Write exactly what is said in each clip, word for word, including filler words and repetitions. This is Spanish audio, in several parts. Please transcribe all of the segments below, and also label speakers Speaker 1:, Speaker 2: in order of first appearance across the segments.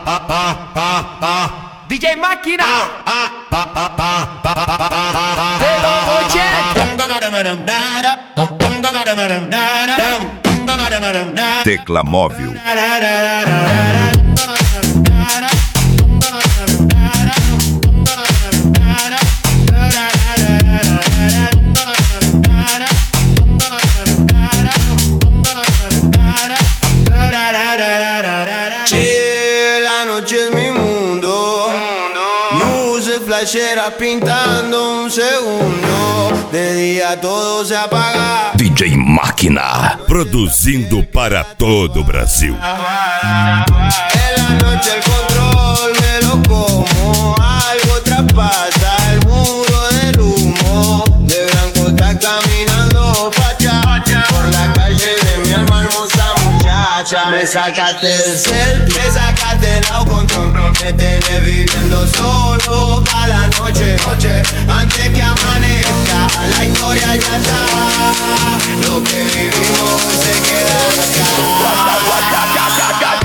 Speaker 1: D J Máquina
Speaker 2: Tecla móvel.
Speaker 3: La noche es mi mundo, luces flasheras pintando un segundo. De día todo se apaga.
Speaker 2: D J Máquina, produzindo para todo o Brasil.
Speaker 3: En la noche el control me lo como, algo traspasa el muro del humo. De blanco está caminando facha, por la calle de mi alma hermosa muchacha. Me sacaste del cel, me sacaste el autocontrol, me tenés viviendo solo a la noche, noche. Antes que amanezca, la historia ya está. Lo que vivimos se queda acá.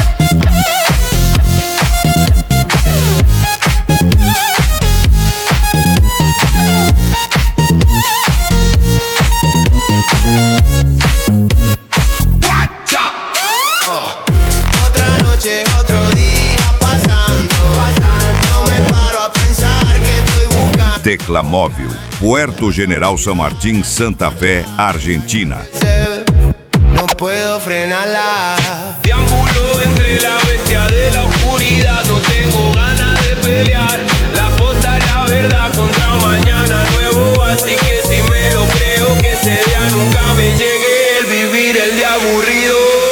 Speaker 3: Otra noche, otro día pasando. No me paro a pensar que estoy buscando.
Speaker 2: Tecla móvel, Puerto General San Martín, Santa Fe, Argentina.
Speaker 3: No puedo frenarla.
Speaker 4: Deambulo entre la bestia de la oscuridad. No tengo ganas de pelear. La posta es la verdad contra un mañana nuevo. Así que si me lo creo, que ese día nunca me llegue el vivir el día aburrido.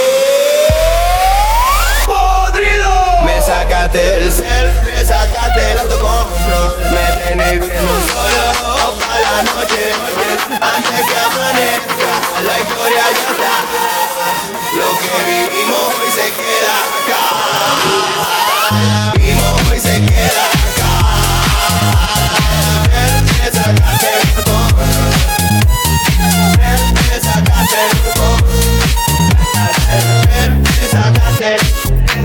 Speaker 3: Me sacaste el cel, me sacaste el autocontrol. Me tenés viendo solo para la noche, noche. Antes que amanezca, la historia ya está. Lo que vivimos hoy se queda acá. Vivimos hoy se queda acá. Me sacaste el autocontrol. Me sacaste el autocontrol. Me sacaste el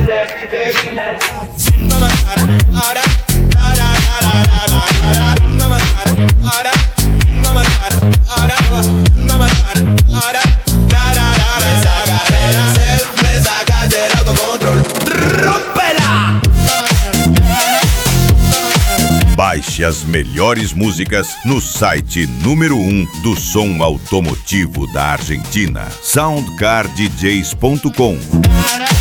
Speaker 2: Baixe as melhores músicas no site número um do som automotivo da Argentina, soundcar d js ponto com.